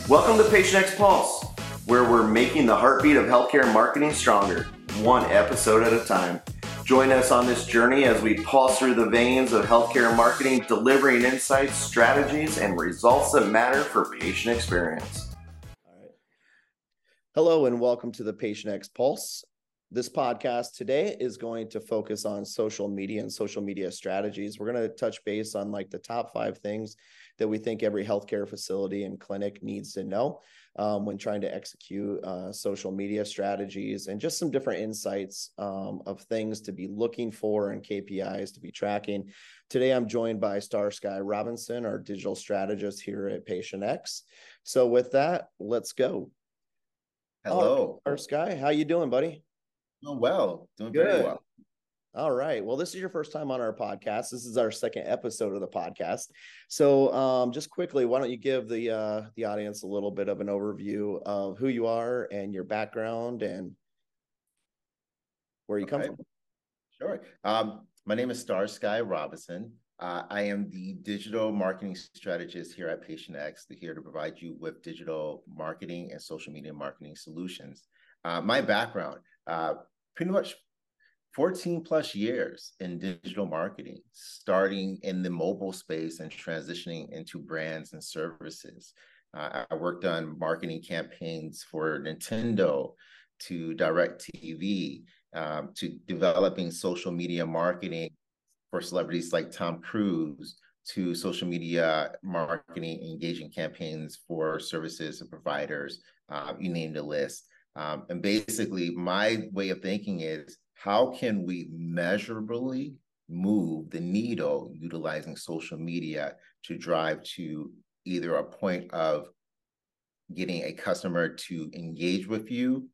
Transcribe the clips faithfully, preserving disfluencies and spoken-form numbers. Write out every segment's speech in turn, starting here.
Welcome to Patient X Pulse, where we're making the heartbeat of healthcare marketing stronger, one episode at a time. Join us on this journey as we pulse through the veins of healthcare marketing, delivering insights, strategies, and results that matter for patient experience. All right. Hello, and welcome to the Patient X Pulse. This podcast today is going to focus on social media and social media strategies. We're going to touch base on like the top five things that we think every healthcare facility and clinic needs to know um, when trying to execute uh, social media strategies, and just some different insights um, of things to be looking for and K P Is to be tracking. Today, I'm joined by Star Sky Robinson, our digital strategist here at Patient X. So with that, let's go. Hello. Star Sky, how you doing, buddy? Doing well, doing Good. very well. All right. Well, this is your first time on our podcast. This is our second episode of the podcast. So um, just quickly, why don't you give the uh, the audience a little bit of an overview of who you are and your background and where you okay. come from? Sure. Um, my name is Star Sky Robinson. Uh, I am the digital marketing strategist here at Patient X, here to provide you with digital marketing and social media marketing solutions. Uh, my background, uh, pretty much fourteen plus years in digital marketing, starting in the mobile space and transitioning into brands and services. Uh, I worked on marketing campaigns for Nintendo, to DirecTV, um, to developing social media marketing for celebrities like Tom Cruise, to social media marketing, engaging campaigns for services and providers, uh, you name the list. Um, and basically, my way of thinking is, how can we measurably move the needle utilizing social media to drive to either a point of getting a customer to engage with you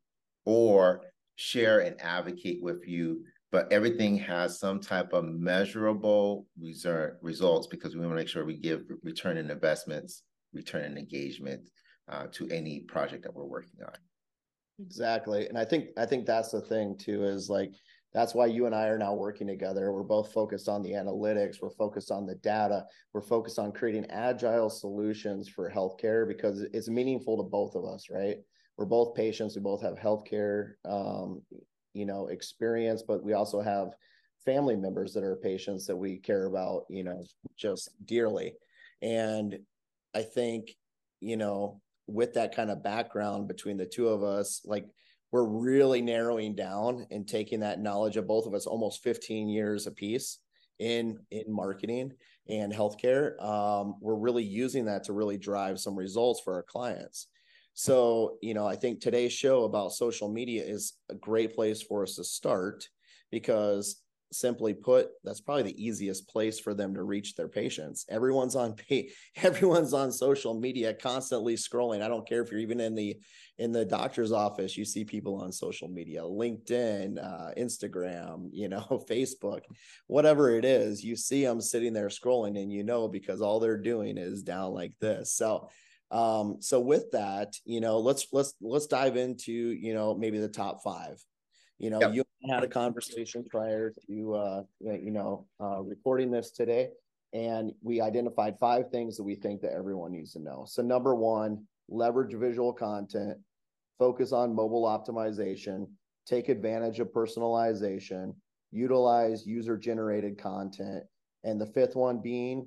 or share and advocate with you, but everything has some type of measurable result, results, because we want to make sure we give return on investments, return on engagement uh, to any project that we're working on. Exactly. And I think I think that's the thing too, is like, that's why you and I are now working together. We're both focused on the analytics. We're focused on the data. We're focused on creating agile solutions for healthcare, because it's meaningful to both of us, right? We're both patients. We both have healthcare, um, you know, experience, but we also have family members that are patients that we care about, you know, just dearly. And I think, you know, with that kind of background between the two of us, like, we're really narrowing down and taking that knowledge of both of us, almost fifteen years apiece in in marketing and healthcare. Um, we're really using that to really drive some results for our clients. So, you know, I think today's show about social media is a great place for us to start, because simply put, that's probably the easiest place for them to reach their patients. Everyone's on pay, everyone's on social media, constantly scrolling. I don't care if you're even in the in the doctor's office, you see people on social media, LinkedIn, uh, Instagram, you know, Facebook, whatever it is, you see them sitting there scrolling, and you know, because all they're doing is down like this. So um, so with that, you know, let's let's let's dive into, you know, maybe the top five. You know, yep. You had a conversation prior to, uh, you know, uh, recording this today, and we identified five things that we think that everyone needs to know. So number one, leverage visual content, focus on mobile optimization, take advantage of personalization, utilize user-generated content, and the fifth one being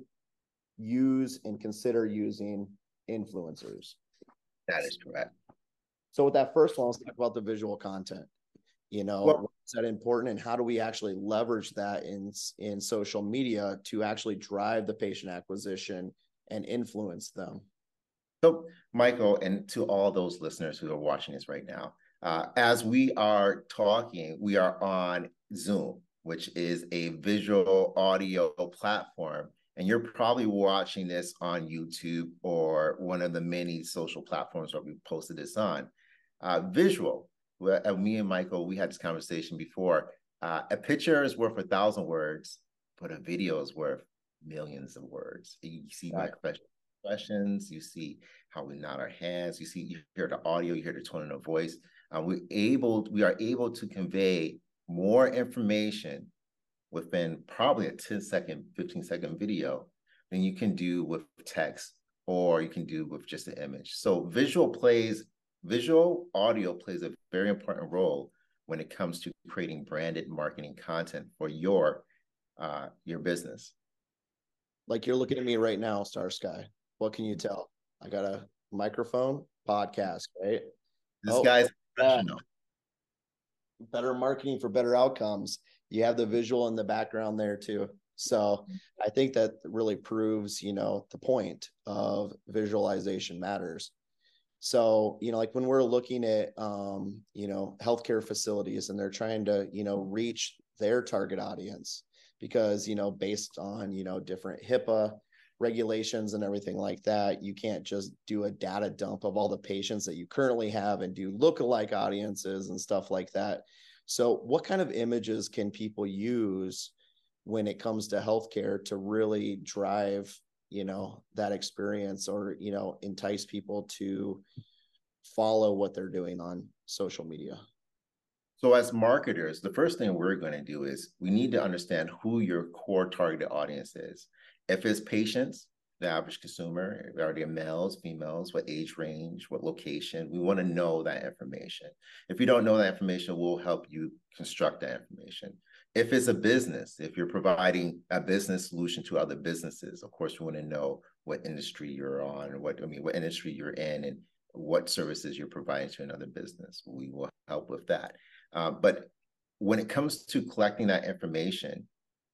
use and consider using influencers. That is correct. So with that first one, let's talk about the visual content. You know, well, why is that important, and how do we actually leverage that in in social media to actually drive the patient acquisition and influence them? So, Michael, and to all those listeners who are watching this right now, uh, as we are talking, we are on Zoom, which is a visual audio platform, and you're probably watching this on YouTube or one of the many social platforms that we posted this on. Uh, visual. Well, uh, me and Michael, we had this conversation before. Uh, a picture is worth a thousand words, but a video is worth millions of words. You see right. my expressions, you see how we nod our heads, you see, you hear the audio, you hear the tone of the voice. Uh, we able, we are able to convey more information within probably a ten second, fifteen second video than you can do with text or you can do with just an image. So visual plays, visual audio plays a very important role when it comes to creating branded marketing content for your uh, your business. Like you're looking at me right now, Star Sky. What can you tell? I got a microphone, podcast, right? This Oh, guy's yeah. professional. Better marketing for better outcomes. You have the visual in the background there too. So I think that really proves, you know, the point of visualization matters. So, you know, like when we're looking at, um, you know, healthcare facilities and they're trying to, you know, reach their target audience because, you know, based on, you know, different HIPAA regulations and everything like that, you can't just do a data dump of all the patients that you currently have and do lookalike audiences and stuff like that. So what kind of images can people use when it comes to healthcare to really drive, you know, that experience or, you know, entice people to follow what they're doing on social media? So as marketers, the first thing we're going to do is we need to understand who your core targeted audience is. If it's patients, the average consumer, are they males, females, what age range, what location? We want to know that information. If you don't know that information, we'll help you construct that information. If it's a business, if you're providing a business solution to other businesses, of course, we want to know what industry you're on, or what I mean, what industry you're in, and what services you're providing to another business. We will help with that. Uh, but when it comes to collecting that information,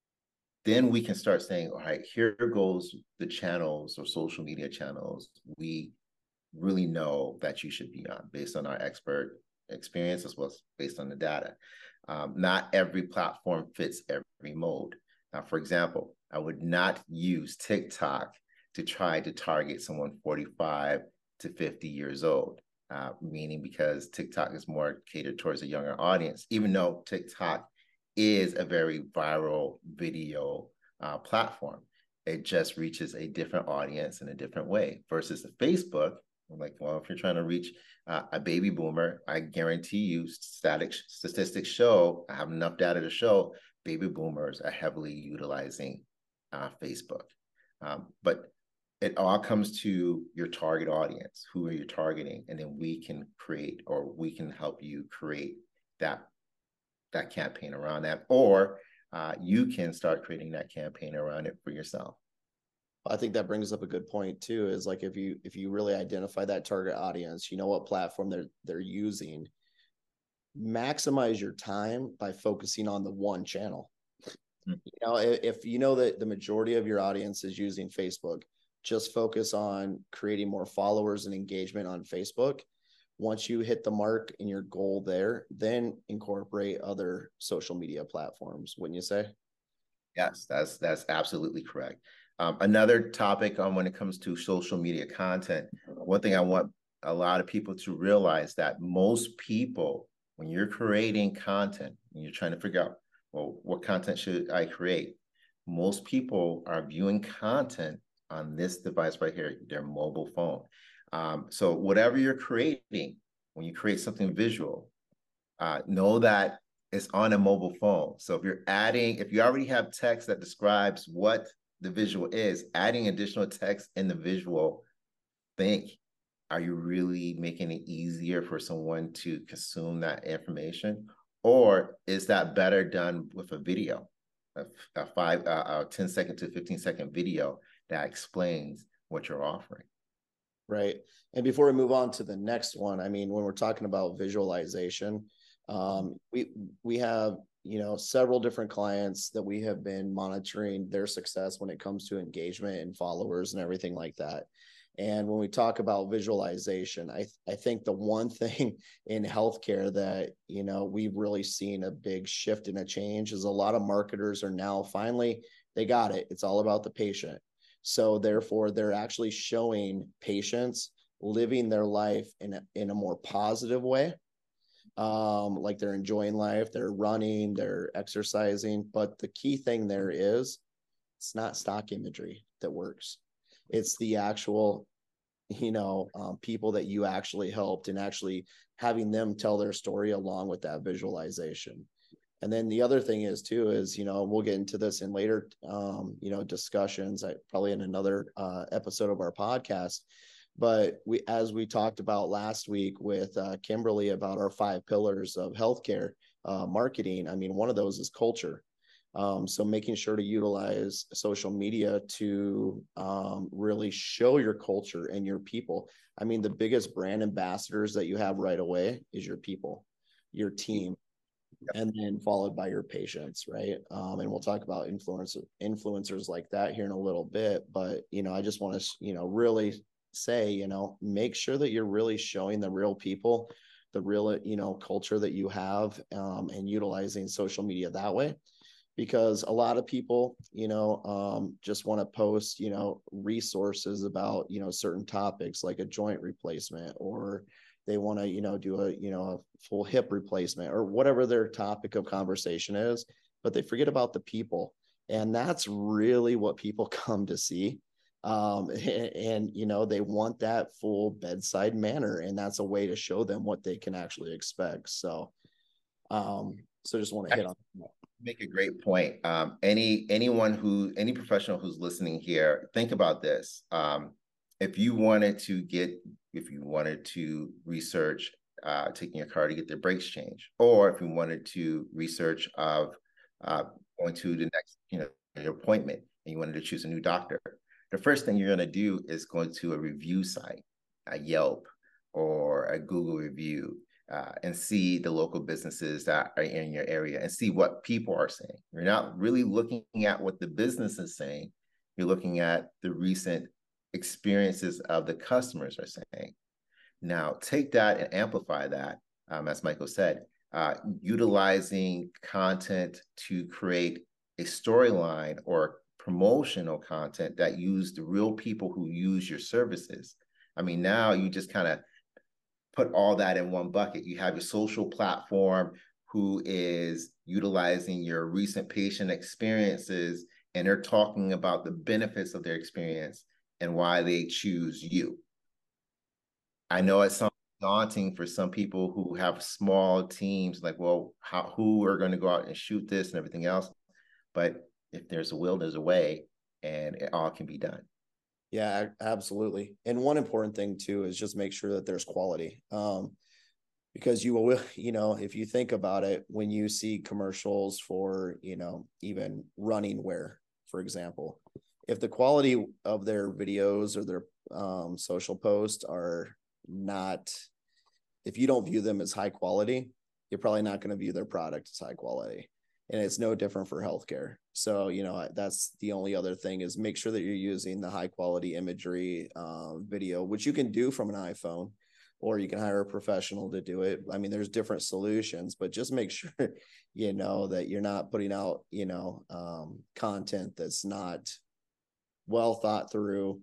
then we can start saying, all right, here goes the channels or social media channels we really know that you should be on based on our expert experience as well as based on the data. Um, not every platform fits every mode. Now, for example, I would not use TikTok to try to target someone forty-five to fifty years old, uh, meaning because TikTok is more catered towards a younger audience, even though TikTok is a very viral video uh, platform. It just reaches a different audience in a different way versus Facebook. Like, well, if you're trying to reach uh, a baby boomer, I guarantee you static statistics show, I have enough data to show baby boomers are heavily utilizing uh, Facebook. Um, but it all comes to your target audience. Who are you targeting? And then we can create, or we can help you create that that campaign around that, or uh, you can start creating that campaign around it for yourself. I think that brings up a good point too, is like if you if you really identify that target audience, you know what platform they're they're using, maximize your time by focusing on the one channel. Mm-hmm. You know, if, if you know that the majority of your audience is using Facebook, just focus on creating more followers and engagement on Facebook. Once you hit the mark and your goal there, then incorporate other social media platforms, wouldn't you say? Yes, that's that's absolutely correct. Um, another topic on when it comes to social media content, one thing I want a lot of people to realize that most people, when you're creating content, and you're trying to figure out, well, what content should I create? Most people are viewing content on this device right here, their mobile phone. Um, so whatever you're creating, when you create something visual, uh, know that it's on a mobile phone. So if you're adding, if you already have text that describes what the visual is, adding additional text in the visual, think, are you really making it easier for someone to consume that information? Or is that better done with a video, a, a five, uh, a ten second to fifteen second video that explains what you're offering? Right. And before we move on to the next one, I mean, when we're talking about visualization, um, we we have, you know, several different clients that we have been monitoring their success when it comes to engagement and followers and everything like that. And when we talk about visualization, I, I think the one thing in healthcare that, you know, we've really seen a big shift and a change is a lot of marketers are now finally, they got it. It's all about the patient. So therefore, they're actually showing patients living their life in a, in a more positive way. Um, like they're enjoying life, they're running, they're exercising. But the key thing there is it's not stock imagery that works. It's the actual, you know, um, people that you actually helped and actually having them tell their story along with that visualization. And then the other thing is too, is, you know, we'll get into this in later, um, you know, discussions, I, probably in another uh, episode of our podcast. But we, as we talked about last week with uh, Kimberly about our five pillars of healthcare uh, marketing, I mean, one of those is culture. Um, so making sure to utilize social media to um, really show your culture and your people. I mean, the biggest brand ambassadors that you have right away is your people, your team, and then followed by your patients, right? Um, and we'll talk about influencer influencers like that here in a little bit. But, you know, I just want to, you know, really say, you know, make sure that you're really showing the real people, the real, you know, culture that you have, um, and utilizing social media that way. Because a lot of people, you know, um, just want to post, you know, resources about, you know, certain topics like a joint replacement, or they want to, you know, do a, you know, a full hip replacement or whatever their topic of conversation is, but they forget about the people. And that's really what people come to see. Um, and, and, you know, they want that full bedside manner, and that's a way to show them what they can actually expect. So, um, so just want to hit on that. Make a great point. Um, any anyone who any professional who's listening here, think about this. Um, if you wanted to get, if you wanted to research uh, taking your car to get their brakes changed, or if you wanted to research of uh, going to the next, you know, your appointment, and you wanted to choose a new doctor, the first thing you're going to do is go to a review site, a Yelp or a Google review. Uh, and see the local businesses that are in your area and see what people are saying. You're not really looking at what the business is saying. You're looking at the recent experiences of the customers are saying. Now, take that and amplify that, um, as Michael said, uh, utilizing content to create a storyline or promotional content that use the real people who use your services. I mean, now you just kind of put all that in one bucket. You have your social platform who is utilizing your recent patient experiences, and they're talking about the benefits of their experience and why they choose you. I know it's something daunting for some people who have small teams, like, well, how, who are going to go out and shoot this and everything else? But if there's a will, there's a way, and it all can be done. Yeah, absolutely. And one important thing too is just make sure that there's quality. Um, because you will, you know, if you think about it, when you see commercials for, you know, even running wear, for example, if the quality of their videos or their um, social posts are not, if you don't view them as high quality, you're probably not going to view their product as high quality. And it's no different for healthcare. So, you know, that's the only other thing is make sure that you're using the high quality imagery uh, video, which you can do from an iPhone, or you can hire a professional to do it. I mean, there's different solutions, but just make sure, you know, that you're not putting out, you know, um, content that's not well thought through,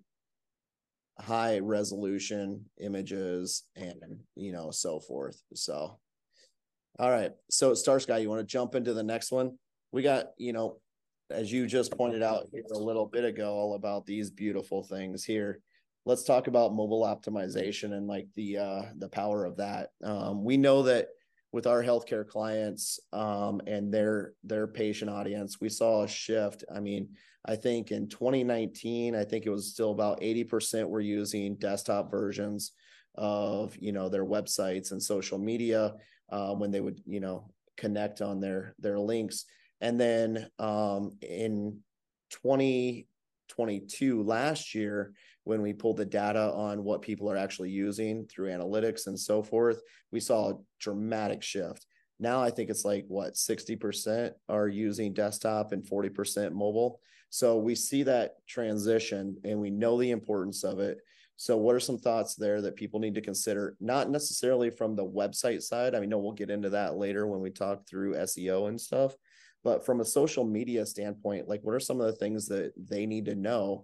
high resolution images, and, you know, so forth. So, all right. So Star Sky, you want to jump into the next one? We got, you know, as you just pointed out here a little bit ago, all about these beautiful things here. Let's talk about mobile optimization and like the uh, the power of that. Um, we know that with our healthcare clients um, and their their patient audience, we saw a shift. I mean, I think in twenty nineteen, I think it was still about eighty percent were using desktop versions of, you know, their websites and social media uh, when they would, you know, connect on their their links. And then um, in twenty twenty-two, last year, when we pulled the data on what people are actually using through analytics and so forth, we saw a dramatic shift. Now I think it's like, what, sixty percent are using desktop and forty percent mobile. So we see that transition and we know the importance of it. So what are some thoughts there that people need to consider, not necessarily from the website side? I mean, no, we'll get into that later when we talk through S E O and stuff. But from a social media standpoint, like what are some of the things that they need to know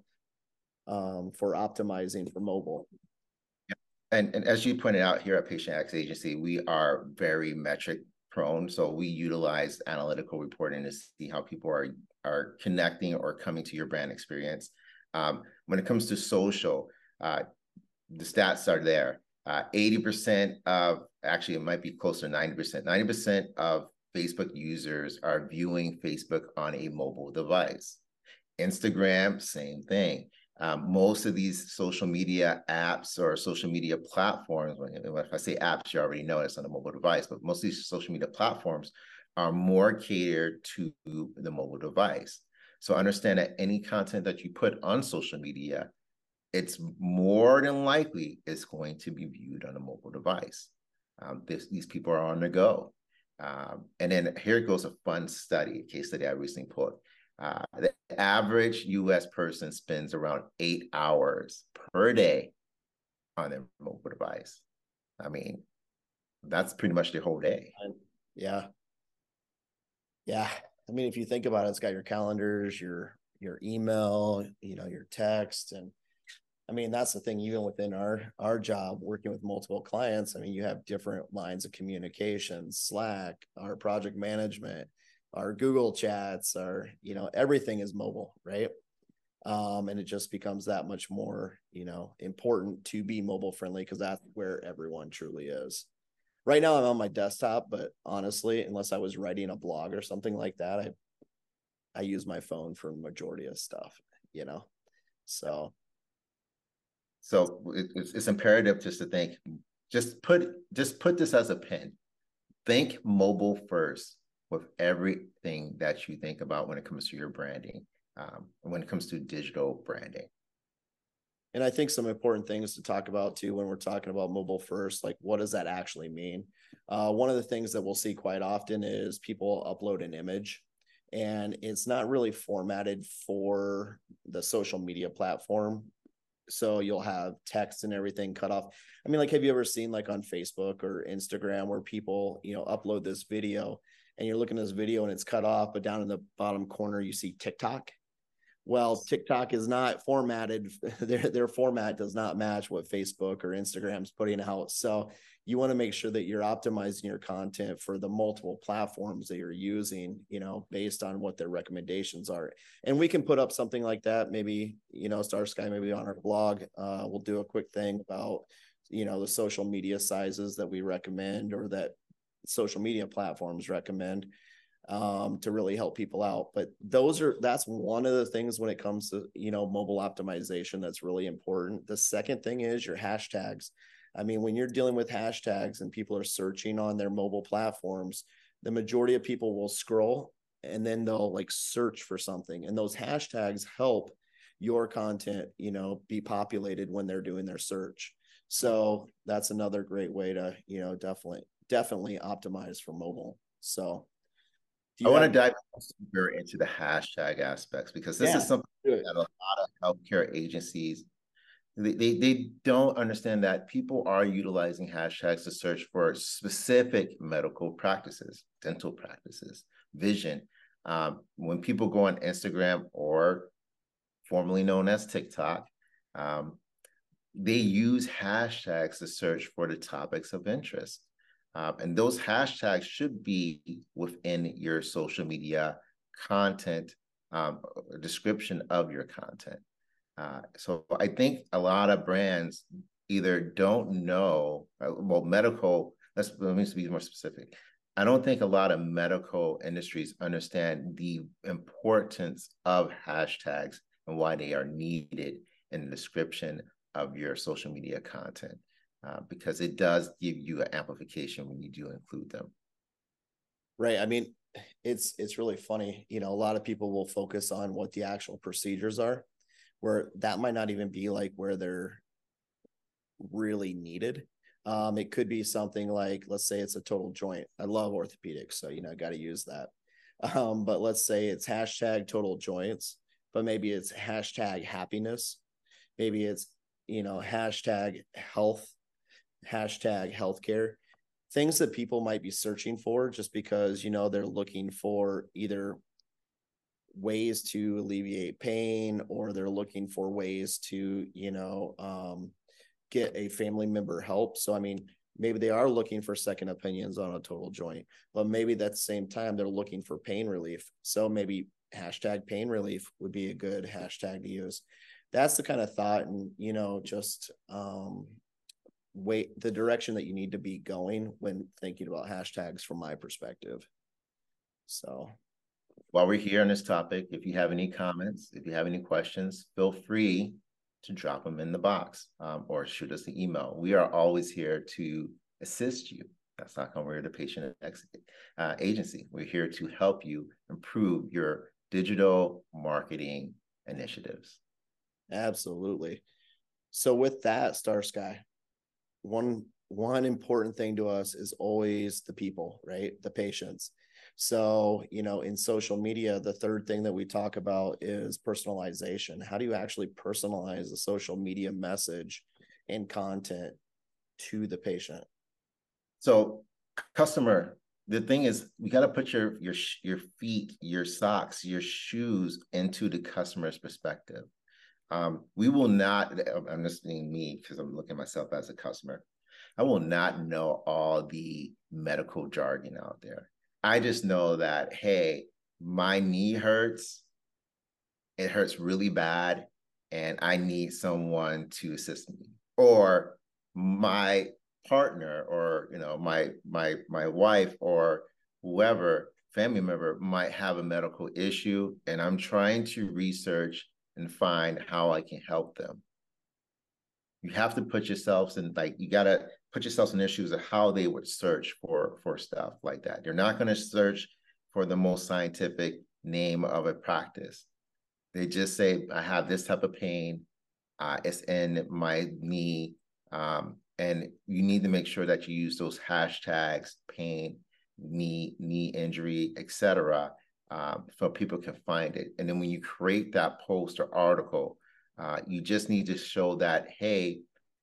um, for optimizing for mobile? And, and as you pointed out here at Patient X Agency, we are very metric prone. So we utilize analytical reporting to see how people are, are connecting or coming to your brand experience. Um, when it comes to social, uh, the stats are there. Uh, eighty percent of, actually it might be closer to ninety percent, ninety percent of Facebook users are viewing Facebook on a mobile device. Instagram, same thing. Um, most of these social media apps or social media platforms, if I say apps, you already know it's on a mobile device, but most of these social media platforms are more catered to the mobile device. So understand that any content that you put on social media, it's more than likely it's going to be viewed on a mobile device. Um, this, these people are on the go. Um, and then here goes a fun study, a case study I recently pulled. Uh, the average U S person spends around eight hours per day on their mobile device. I mean, that's pretty much their whole day. Yeah. Yeah. I mean, if you think about it, it's got your calendars, your your email, you know, your text. And I mean, that's the thing, even within our our job, working with multiple clients, I mean, you have different lines of communication, Slack, our project management, our Google chats, our, you know, everything is mobile, right? Um, and it just becomes that much more, you know, important to be mobile friendly, because that's where everyone truly is. Right now I'm on my desktop, but honestly, unless I was writing a blog or something like that, I I use my phone for majority of stuff, you know. So so it, it's, it's imperative just to think, just put just put this as a pin. Think mobile first with everything that you think about when it comes to your branding, um, when it comes to digital branding. And I think some important things to talk about too when we're talking about mobile first, like what does that actually mean? Uh, one of the things that we'll see quite often is people upload an image and it's not really formatted for the social media platform. So you'll have text and everything cut off. I mean, like, have you ever seen like on Facebook or Instagram where people, you know, upload this video and you're looking at this video and it's cut off, but down in the bottom corner, you see TikTok. Well, TikTok is not formatted. Their, their format does not match what Facebook or Instagram's putting out. So you want to make sure that you're optimizing your content for the multiple platforms that you're using, you know, based on what their recommendations are. And we can put up something like that, maybe, you know, Star Sky, maybe on our blog. Uh, we'll do a quick thing about, you know, the social media sizes that we recommend or that social media platforms recommend, um, to really help people out. But those are, that's one of the things when it comes to, you know, mobile optimization that's really important. The second thing is your hashtags. I mean, when you're dealing with hashtags and people are searching on their mobile platforms, the majority of people will scroll and then they'll like search for something. And those hashtags help your content, you know, be populated when they're doing their search. So that's another great way to, you know, definitely, definitely optimize for mobile. So I want have, to dive deeper into the hashtag aspects, because this yeah, is something that a lot of healthcare agencies, they, they, they don't understand that people are utilizing hashtags to search for specific medical practices, dental practices, vision. Um, when people go on Instagram, or formerly known as TikTok, um, they use hashtags to search for the topics of interest. Um, and those hashtags should be within your social media content, um, description of your content. Uh, so I think a lot of brands either don't know, uh, well, medical, let's, let me be more specific. I don't think a lot of medical industries understand the importance of hashtags and why they are needed in the description of your social media content, uh, because it does give you an amplification when you do include them. Right. I mean, it's it's really funny. You know, a lot of people will focus on what the actual procedures are, where that might not even be like where they're really needed. Um, it could be something like, let's say it's a total joint. I love orthopedics, so you know, I got to use that. Um, but let's say it's hashtag total joints, but maybe it's hashtag happiness. Maybe it's, you know, hashtag health, hashtag healthcare, things that people might be searching for just because, you know, they're looking for either ways to alleviate pain or they're looking for ways to, you know, um, get a family member help. So, I mean, maybe they are looking for second opinions on a total joint, but maybe at the same time, they're looking for pain relief. So maybe hashtag pain relief would be a good hashtag to use. That's the kind of thought and, you know, just um, wait the direction that you need to be going when thinking about hashtags from my perspective. So while we're here on this topic, if you have any comments, if you have any questions, feel free to drop them in the box um, or shoot us an email. We are always here to assist you. That's not going to we're the patient uh, agency. We're here to help you improve your digital marketing initiatives. absolutely. So with that, Star Sky, one one important thing to us is always the people, right? The patients. So, you know, in social media, the third thing that we talk about is personalization. How do you actually personalize the social media message and content to the patient? So, customer, the thing is, we got to put your your your feet, your socks, your shoes into the customer's perspective. Um, we will not. I'm just saying me because I'm looking at myself as a customer. I will not know all the medical jargon out there. I just know that, hey, my knee hurts. It hurts really bad, and I need someone to assist me. Or my partner, or you know, my my my wife, or whoever family member might have a medical issue, and I'm trying to research and find how I can help them. You have to put yourselves in, like, you gotta put yourselves in their shoes of how they would search for for stuff like that. They're not going to search for the most scientific name of a practice. They just say, I have this type of pain, uh, it's in my knee, um, and you need to make sure that you use those hashtags, pain, knee, knee injury, et cetera, um, so people can find it. And then when you create that post or article, uh, you just need to show that, hey,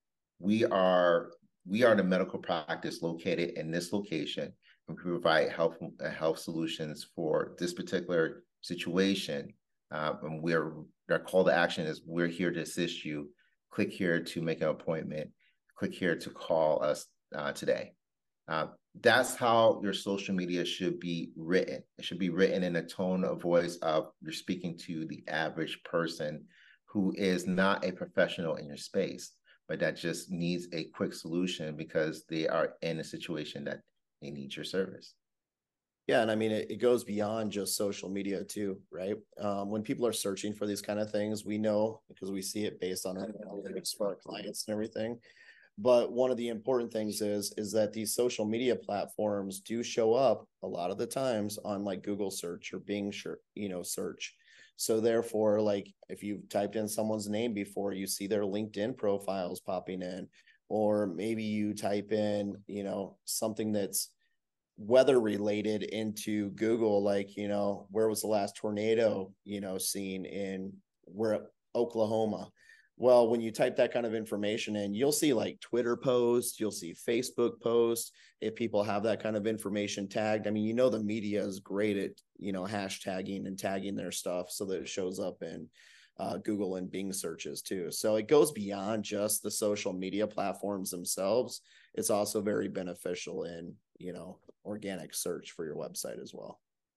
we are we are the medical practice located in this location, and we provide health uh, health solutions for this particular situation. Uh, and we're our call to action is, we're here to assist you. Click here to make an appointment. Click here to call us uh, today. Uh, that's how your social media should be written. It should be written in a tone of voice of, you're speaking to the average person who is not a professional in your space, but that just needs a quick solution because they are in a situation that they need your service. Yeah, and I mean, it, it goes beyond just social media too, right? Um, when people are searching for these kind of things, we know because we see it based on our analytics for our clients and everything. But one of the important things is is that these social media platforms do show up a lot of the times on like Google search or Bing, you know, search. So therefore, like if you've typed in someone's name before, you see their LinkedIn profiles popping in, or maybe you type in, you know, something that's weather related into Google, like, you know, where was the last tornado, you know, seen in where Oklahoma. Well, when you type that kind of information in, you'll see like Twitter posts, you'll see Facebook posts. If people have that kind of information tagged, I mean, you know, the media is great at, you know, hashtagging and tagging their stuff so that it shows up in uh, Google and Bing searches too. So it goes beyond just the social media platforms themselves. It's also very beneficial in, you know, organic search for your website as well.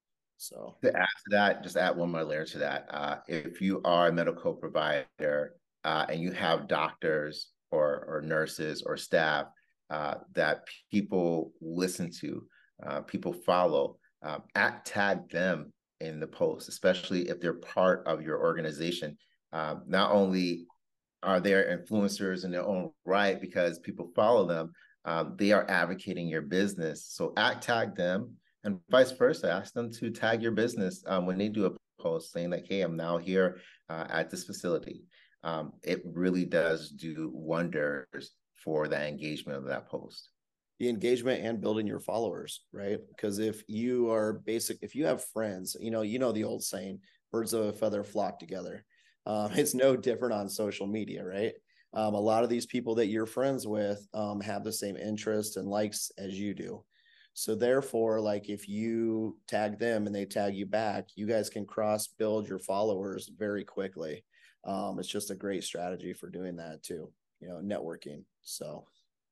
So to add to that, just add one more layer to that. Uh, if you are a medical provider uh, and you have doctors or, or nurses or staff uh, that people listen to, uh, people follow, um, at tag them in the post, especially if they're part of your organization. Um, not only are they influencers in their own right because people follow them, um, they are advocating your business. So at tag them, and vice versa. Ask them to tag your business um, when they do a post saying like, hey, I'm now here uh, at this facility. Um, it really does do wonders for the engagement of that post. The engagement and building your followers, right? Because if you are basic, if you have friends, you know, you know the old saying, birds of a feather flock together. Um, it's no different on social media, right? Um, a lot of these people that you're friends with um, have the same interests and likes as you do. So therefore, like if you tag them and they tag you back, you guys can cross build your followers very quickly. Um, it's just a great strategy for doing that too, you know, networking. So,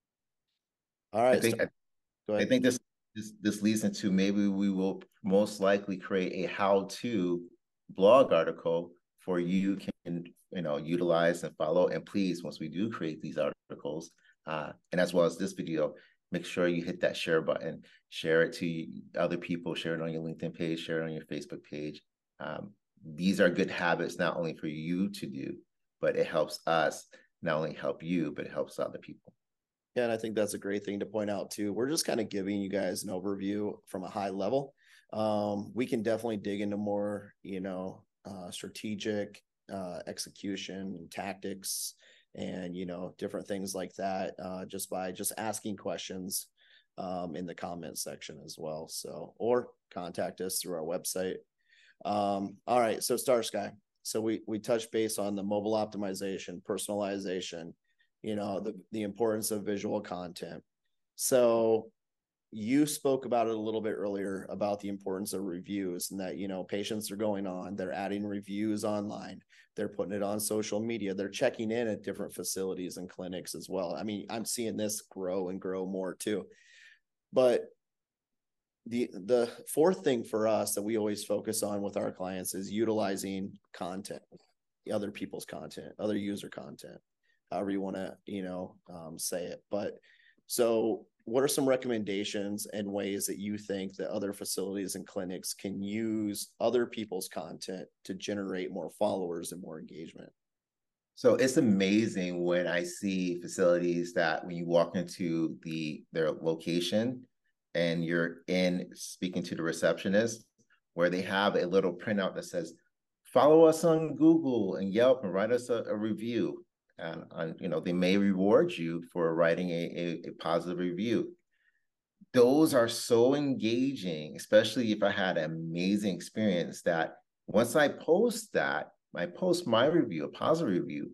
all right. I think So, go ahead. I think this this this leads into, maybe we will most likely create a how-to blog article for you can you know utilize and follow. And please, once we do create these articles, uh, and as well as this video, make sure you hit that share button, share it to other people, share it on your LinkedIn page, share it on your Facebook page. Um, these are good habits, not only for you to do, but it helps us not only help you, but it helps other people. Yeah, and I think that's a great thing to point out too. We're just kind of giving you guys an overview from a high level. Um, we can definitely dig into more, you know, uh, strategic uh, execution tactics and, you know, different things like that uh, just by just asking questions um, in the comment section as well. So, or contact us through our website. Um, all right. So Star Sky. So we, we touched base on the mobile optimization, personalization, you know, the, the importance of visual content. So you spoke about it a little bit earlier about the importance of reviews and that, you know, patients are going on, they're adding reviews online, they're putting it on social media, they're checking in at different facilities and clinics as well. I mean, I'm seeing this grow and grow more too. But the the fourth thing for us that we always focus on with our clients is utilizing content, other people's content, other user content, however you want to, you know, um, say it. But so what are some recommendations and ways that you think that other facilities and clinics can use other people's content to generate more followers and more engagement? So it's amazing when I see facilities that when you walk into the their location and you're in speaking to the receptionist, where they have a little printout that says, follow us on Google and Yelp and write us a, a review. And, and you know, they may reward you for writing a, a, a positive review. Those are so engaging, especially if I had an amazing experience that once I post that, I post my review, a positive review,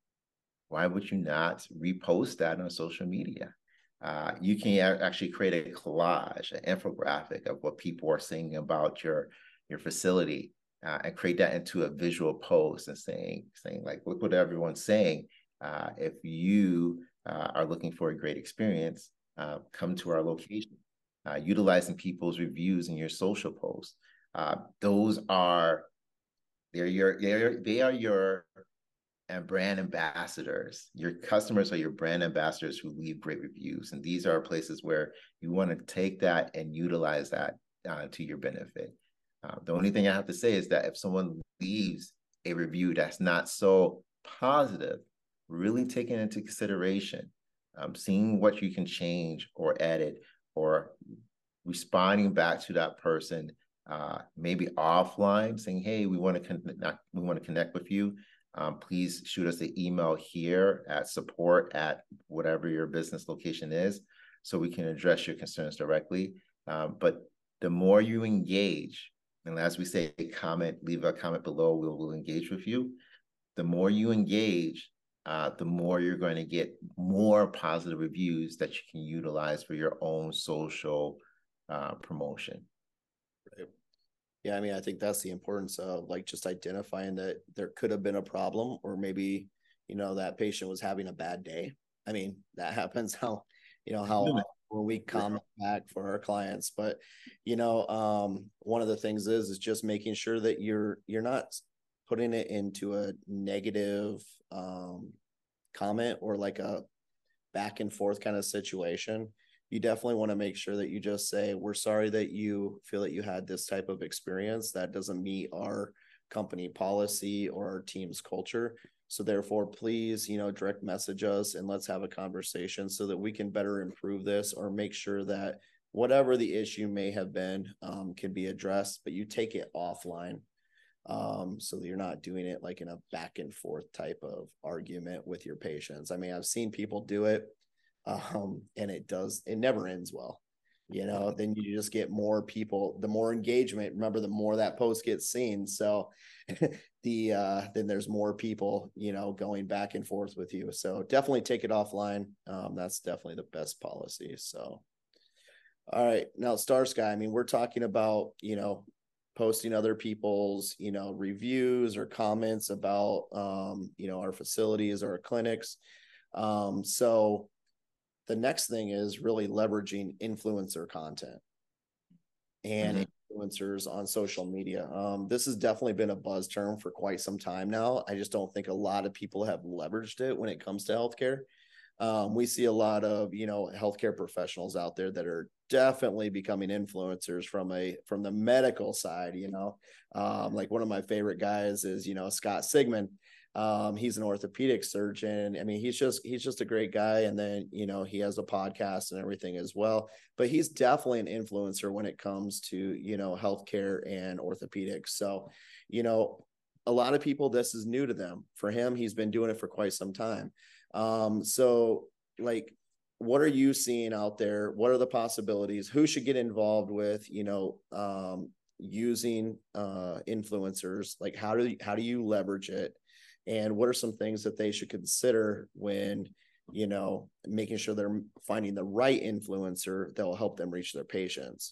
why would you not repost that on social media? Uh, you can actually create a collage, an infographic of what people are saying about your, your facility uh, and create that into a visual post and saying, saying like, look what everyone's saying. Uh, if you uh, are looking for a great experience, uh, come to our location. Uh, utilizing people's reviews in your social posts. Uh, those are, they're your, they're, they are your and brand ambassadors. Your customers are your brand ambassadors who leave great reviews. And these are places where you want to take that and utilize that uh, to your benefit. Uh, the only thing I have to say is that if someone leaves a review that's not so positive, really taking into consideration, um, seeing what you can change or edit or responding back to that person, uh, maybe offline, saying, hey, we want to connect, we want to connect with you. Um, please shoot us an email here at support at whatever your business location is so we can address your concerns directly. Um, but the more you engage, and as we say, comment, leave a comment below, we'll, we'll engage with you. The more you engage, uh, the more you're going to get more positive reviews that you can utilize for your own social uh, promotion. Right. Yeah, I mean, I think that's the importance of like just identifying that there could have been a problem, or maybe, you know, that patient was having a bad day. I mean, that happens how, you know, how when we comment back for our clients. But, you know, um, one of the things is is just making sure that you're you're not putting it into a negative um comment or like a back and forth kind of situation. You definitely want to make sure that you just say, we're sorry that you feel that you had this type of experience that doesn't meet our company policy or our team's culture. So therefore, please, you know, direct message us and let's have a conversation so that we can better improve this or make sure that whatever the issue may have been um, can be addressed, but you take it offline um, so that you're not doing it like in a back and forth type of argument with your patients. I mean, I've seen people do it. Um, and it does, it never ends well, you know, then you just get more people, the more engagement, remember, the more that post gets seen. So the, uh, then there's more people, you know, going back and forth with you. So definitely take it offline. Um, that's definitely the best policy. So, all right, now Star Sky, I mean, we're talking about, you know, posting other people's, you know, reviews or comments about, um, you know, our facilities or our clinics. Um, so, the next thing is really leveraging influencer content and mm-hmm. influencers on social media. Um, this has definitely been a buzz term for quite some time now. I just don't think a lot of people have leveraged it when it comes to healthcare. Um, we see a lot of, you know, healthcare professionals out there that are definitely becoming influencers from a from the medical side. You know, um, like one of my favorite guys is, you know, Scott Sigman. Um, he's an orthopedic surgeon. I mean, he's just he's just a great guy. And then, you know, he has a podcast and everything as well. But he's definitely an influencer when it comes to, you know, healthcare and orthopedics. So, you know, a lot of people, this is new to them. For him, he's been doing it for quite some time. Um, so like, what are you seeing out there? What are the possibilities? Who should get involved with, you know, um, using uh, influencers? Like, how do you, how do you leverage it? And what are some things that they should consider when, you know, making sure they're finding the right influencer that will help them reach their patients?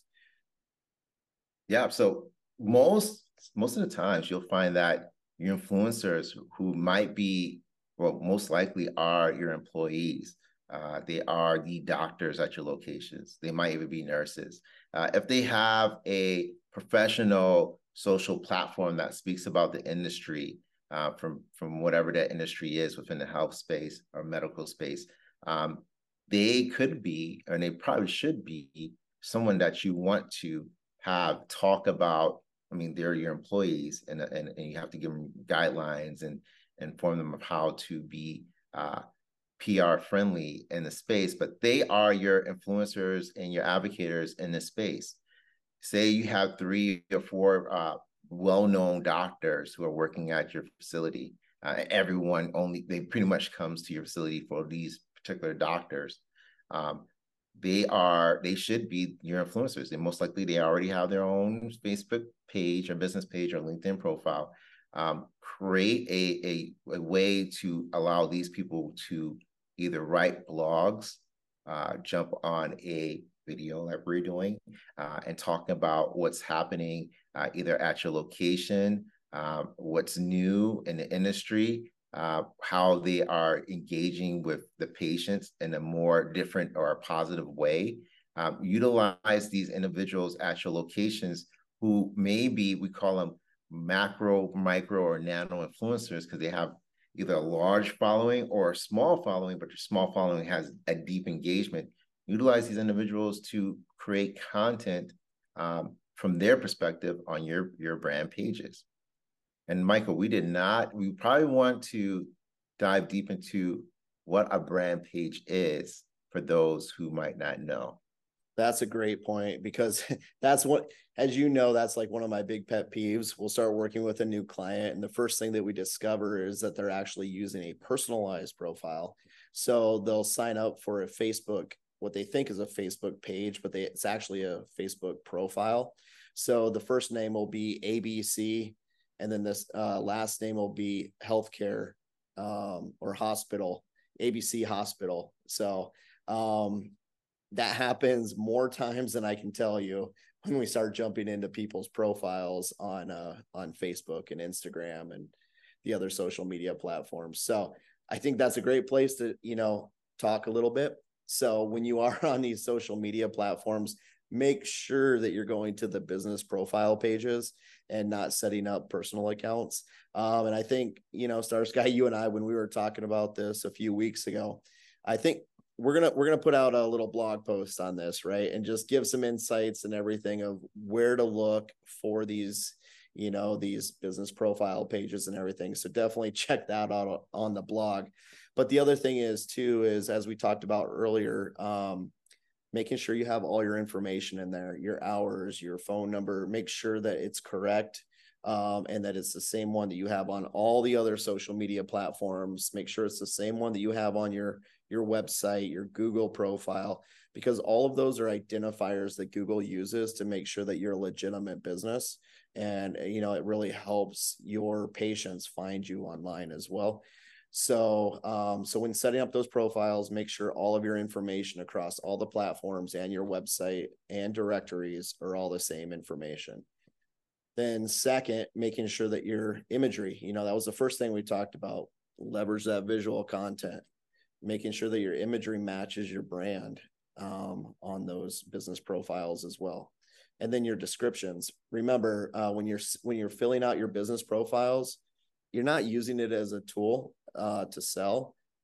Yeah. So most most of the times you'll find that your influencers who might be, well, most likely are your employees. Uh, they are the doctors at your locations. They might even be nurses. Uh, if they have a professional social platform that speaks about the industry, uh, from from whatever that industry is within the health space or medical space, um, they could be, and they probably should be, someone that you want to have talk about. I mean, they're your employees, and and, and you have to give them guidelines and inform them of how to be uh, P R friendly in the space. But they are your influencers and your advocators in the space. Say you have three or four uh, well-known doctors who are working at your facility. Uh, everyone only they pretty much comes to your facility for these particular doctors. Um, they are they should be your influencers. They most likely they already have their own Facebook page or business page or LinkedIn profile. Um, create a, a, a way to allow these people to either write blogs, uh, jump on a video like we're doing, uh, and talking about what's happening uh, either at your location, um, what's new in the industry, uh, how they are engaging with the patients in a more different or a positive way. Um, utilize these individuals at your locations who maybe we call them macro, micro, or nano influencers because they have either a large following or a small following, but your small following has a deep engagement. Utilize these individuals to create content um, from their perspective on your, your brand pages. And Michael, we did not, we probably want to dive deep into what a brand page is for those who might not know. That's a great point, because that's what, as you know, that's like one of my big pet peeves. We'll start working with a new client, and the first thing that we discover is that they're actually using a personalized profile. So they'll sign up for a Facebook, what they think is a Facebook page, but they, it's actually a Facebook profile. So the first name will be A B C, and then this uh, last name will be healthcare um, or hospital, A B C hospital. So um, that happens more times than I can tell you when we start jumping into people's profiles on uh, on Facebook and Instagram and the other social media platforms. So I think that's a great place to, you know, talk a little bit. So when you are on these social media platforms, make sure that you're going to the business profile pages and not setting up personal accounts. Um, and I think, you know, Star Sky, you and I, when we were talking about this a few weeks ago, I think we're gonna we're gonna put out a little blog post on this, right, and just give some insights and everything of where to look for these, you know, these business profile pages and everything. So definitely check that out on the blog. But the other thing is too is, as we talked about earlier, um, making sure you have all your information in there, your hours, your phone number. Make sure that it's correct. Um, and that it's the same one that you have on all the other social media platforms. Make sure it's the same one that you have on your your website, your Google profile, because all of those are identifiers that Google uses to make sure that you're a legitimate business. And, you know, it really helps your patients find you online as well. So, um, so when setting up those profiles, make sure all of your information across all the platforms and your website and directories are all the same information. Then second, making sure that your imagery, you know, that was the first thing we talked about, leverage that visual content, making sure that your imagery matches your brand um, on those business profiles as well. And then your descriptions. Remember, uh, when you're when you're filling out your business profiles, you're not using it as a tool uh, to sell.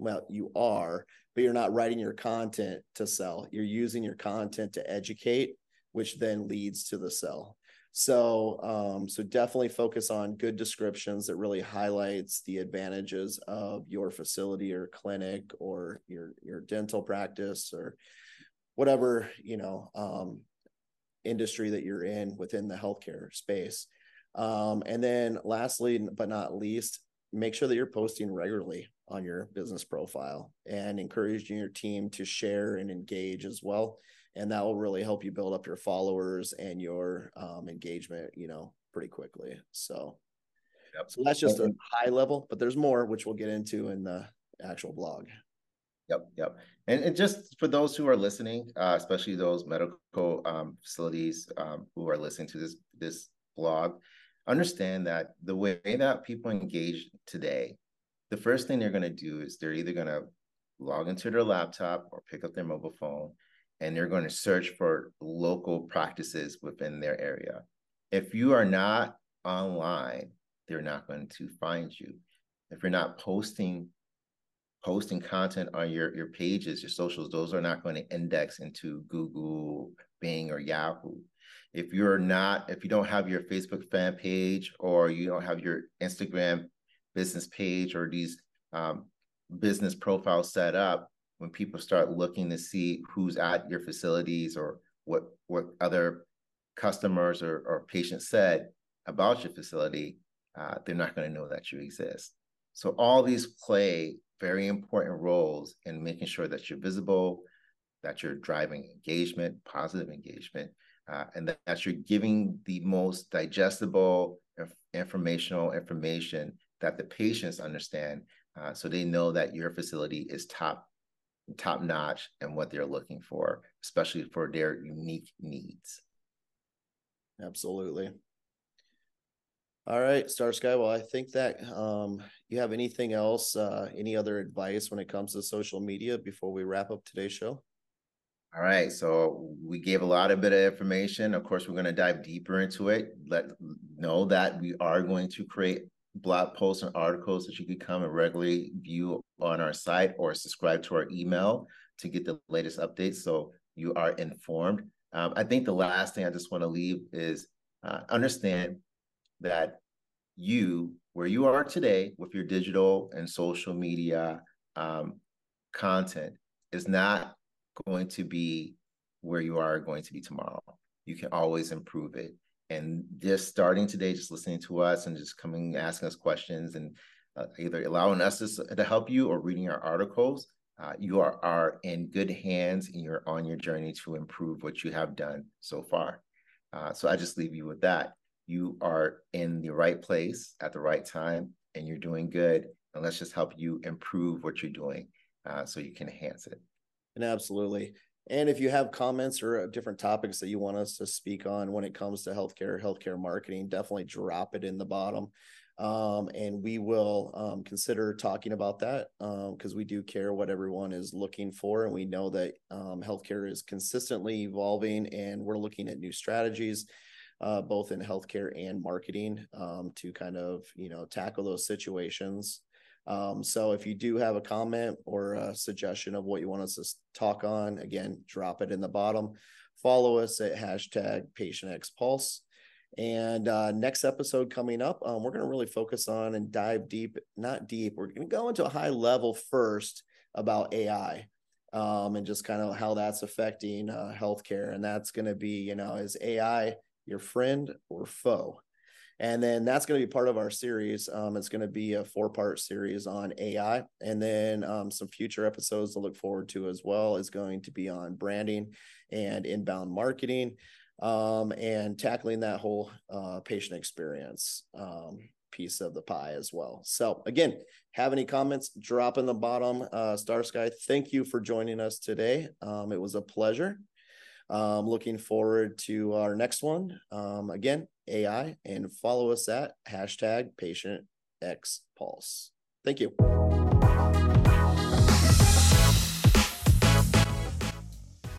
well, you are, but you're not writing your content to sell. You're using your content to educate, which then leads to the sell. So, um, so definitely focus on good descriptions that really highlights the advantages of your facility or clinic or your, your dental practice or whatever, you know, um, industry that you're in within the healthcare space. Um, and then lastly, but not least, make sure that you're posting regularly on your business profile and encouraging your team to share and engage as well. And that will really help you build up your followers and your um, engagement, you know, pretty quickly. So, yep. So that's just a high level, but there's more, which we'll get into in the actual blog. Yep, yep. And, and just for those who are listening, uh, especially those medical um, facilities um, who are listening to this, this blog, understand that the way that people engage today, the first thing they're going to do is they're either going to log into their laptop or pick up their mobile phone, and they're going to search for local practices within their area. If you are not online, they're not going to find you. If you're not posting posting content on your, your pages, your socials, those are not going to index into Google, Bing, or Yahoo. If you're not, if you don't have your Facebook fan page or you don't have your Instagram business page or these um, business profiles set up, when people start looking to see who's at your facilities or what, what other customers or, or patients said about your facility, uh, they're not going to know that you exist. So all these play very important roles in making sure that you're visible, that you're driving engagement, positive engagement, uh, and that, that you're giving the most digestible, informational information that the patients understand, uh, so they know that your facility is top, top notch and what they're looking for, especially for their unique needs. Absolutely. All right, Star Sky. Well, I think that um, you have anything else, uh, any other advice when it comes to social media before we wrap up today's show? All right, so we gave a lot of bit of information. Of course, we're going to dive deeper into it. Let know that we are going to create blog posts and articles that you can come and regularly view on our site or subscribe to our email to get the latest updates so you are informed. Um, I think the last thing I just want to leave is uh, understand that you, where you are today with your digital and social media um, content, is not going to be where you are going to be tomorrow. You can always improve it. And just starting today, just listening to us and just coming, asking us questions and uh, either allowing us to, to help you or reading our articles, uh, you are, are in good hands and you're on your journey to improve what you have done so far. Uh, so I just leave you with that. You are in the right place at the right time and you're doing good. And let's just help you improve what you're doing uh, so you can enhance it. And absolutely. And if you have comments or different topics that you want us to speak on when it comes to healthcare, healthcare marketing, definitely drop it in the bottom. Um, and we will um, consider talking about that because um, we do care what everyone is looking for. And we know that um, healthcare is consistently evolving and we're looking at new strategies, uh, both in healthcare and marketing um, to kind of, you know, tackle those situations. Um, so if you do have a comment or a suggestion of what you want us to talk on, again, drop it in the bottom. Follow us at hashtag PatientXPulse. And uh, next episode coming up, um, we're going to really focus on and dive deep, not deep. We're going to go into a high level first about A I um, and just kind of how that's affecting uh, healthcare. And that's going to be, you know, is A I your friend or foe? And then that's going to be part of our series. Um, it's going to be a four-part series on A I. And then um, some future episodes to look forward to as well is going to be on branding and inbound marketing um, and tackling that whole uh, patient experience um, piece of the pie as well. So again, have any comments, drop in the bottom. Uh, Star Sky, thank you for joining us today. Um, it was a pleasure. Um, looking forward to our next one. Um, again, A I, and follow us at hashtag PatientXPulse. Thank you.